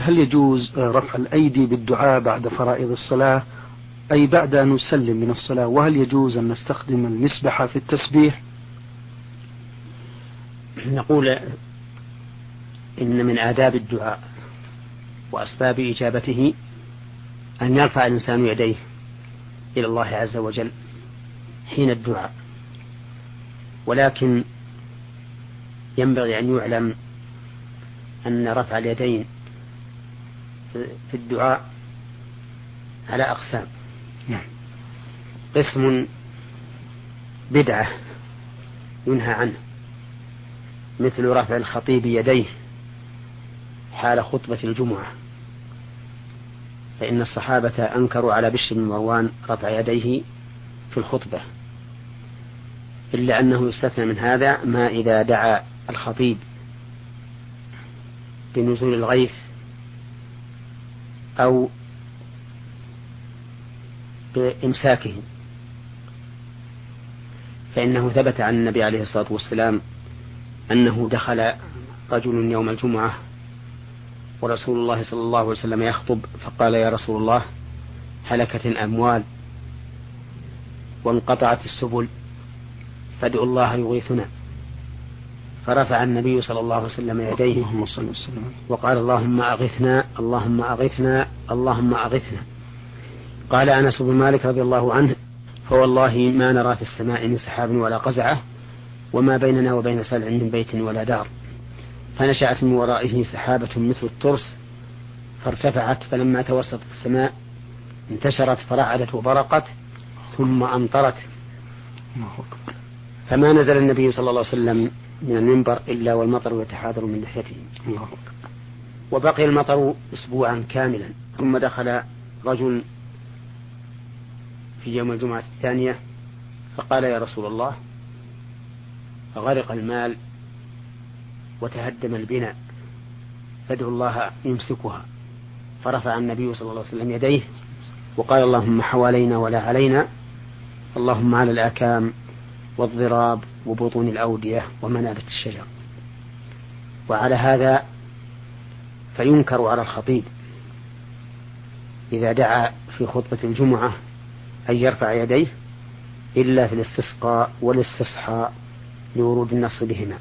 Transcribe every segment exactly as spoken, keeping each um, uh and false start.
هل يجوز رفع الأيدي بالدعاء بعد فرائض الصلاة، أي بعد أن نسلم من الصلاة؟ وهل يجوز أن نستخدم المسبحة في التسبيح؟ نقول إن من آداب الدعاء وأسباب إجابته أن يرفع الإنسان يديه إلى الله عز وجل حين الدعاء، ولكن ينبغي أن يعلم أن رفع اليدين في الدعاء على أقسام. قسم بدعة ينهى عنه، مثل رفع الخطيب يديه حال خطبة الجمعة، فإن الصحابة أنكروا على بشر بن مروان رفع يديه في الخطبة، إلا أنه يستثنى من هذا ما إذا دعا الخطيب بنزول الغيث أو بإمساكه، فإنه ثبت عن النبي عليه الصلاة والسلام أنه دخل رجل يوم الجمعة ورسول الله صلى الله عليه وسلم يخطب، فقال: يا رسول الله، هلكت الأموال وانقطعت السبل، فادعوا الله يغيثنا. فرفع النبي صلى الله عليه وسلم يديه وقال: اللهم أغثنا، اللهم أغثنا، اللهم أغثنا. قال أنس بن مالك رضي الله عنه: فوالله ما نرى في السماء من سحاب ولا قزعة، وما بيننا وبين سلع من بيت ولا دار، فنشأت من ورائه سحابة مثل الترس فارتفعت، فلما توسطت السماء انتشرت فرعدت وبرقت ثم أمطرت، فما نزل النبي صلى الله عليه وسلم من المنبر إلا والمطر يتحاذر من لحيته. وبقي المطر أسبوعا كاملا، ثم دخل رجل في يوم الجمعة الثانية فقال: يا رسول الله، غرق المال وتهدم البناء، فادعوا الله يمسكها. فرفع النبي صلى الله عليه وسلم يديه وقال: اللهم حوالينا ولا علينا، اللهم على الآكام والضراب وبطون الأودية ومنابت الشجر. وعلى هذا فينكر على الخطيب إذا دعا في خطبة الجمعة أن يرفع يديه إلا في الاستسقاء والاستصحاء لورود النص بهما.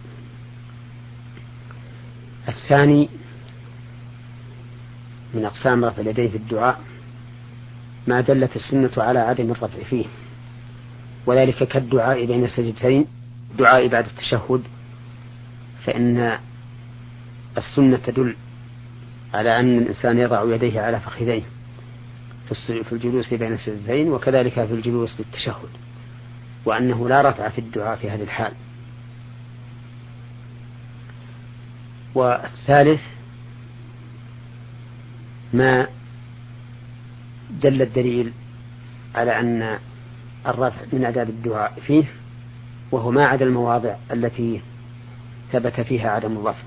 الثاني من أقسام رفع اليدين في الدعاء ما دلت السنة على عدم الرفع فيه، وذلك كالدعاء بين السجدتين، دعاء بعد التشهد، فإن السنة تدل على أن الإنسان يضع يديه على فخذيه في الجلوس بين السجدتين، وكذلك في الجلوس للتشهد، وأنه لا رفع في الدعاء في هذه الحال. والثالث ما دل الدليل على أن الرفع من آداب الدعاء فيه، وهو ما عدا المواضع التي ثبت فيها عدم الرفع.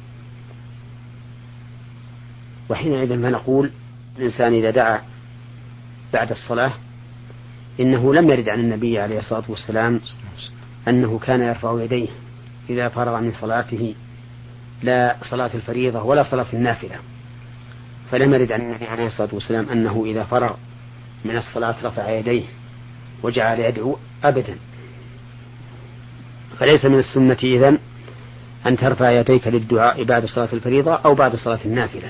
وحينئذ ما نقول الإنسان إذا دعا بعد الصلاة إنه لم يرد عن النبي عليه الصلاة والسلام أنه كان يرفع يديه إذا فرغ من صلاته، لا صلاة الفريضة ولا صلاة النافلة، فلم يرد عن النبي عليه الصلاة والسلام أنه إذا فرغ من الصلاة رفع يديه وجعل يدعو أبدا. فليس من السنة إذن أن ترفع يديك للدعاء بعد صلاة الفريضة أو بعد صلاة النافلة،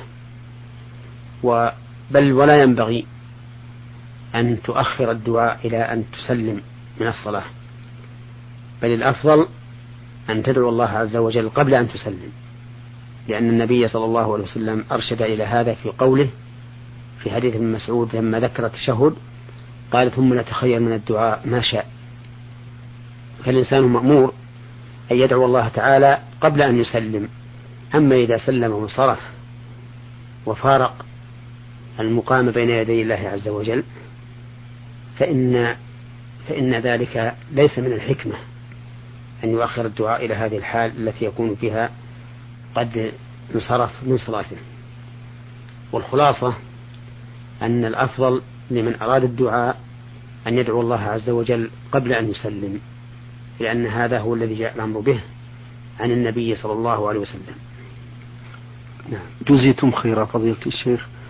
بل ولا ينبغي أن تؤخر الدعاء إلى أن تسلم من الصلاة، بل الأفضل أن تدعو الله عز وجل قبل أن تسلم، لأن النبي صلى الله عليه وسلم أرشد إلى هذا في قوله في حديث ابن مسعود لما ذكر التشهد قال: ثم نتخير من الدعاء ما شاء. فالإنسان مأمور أن يدعو الله تعالى قبل أن يسلم. أما إذا سلم وانصرف وفارق المقام بين يدي الله عز وجل فإن, فإن ذلك ليس من الحكمة أن يؤخر الدعاء إلى هذه الحال التي يكون فيها قد انصرف من صلاته. والخلاصة أن الأفضل لمن أراد الدعاء أن يدعو الله عز وجل قبل أن يسلم، لأن هذا هو الذي جاء الأمر به عن النبي صلى الله عليه وسلم. جزيتم خيرا فضيلة الشيخ.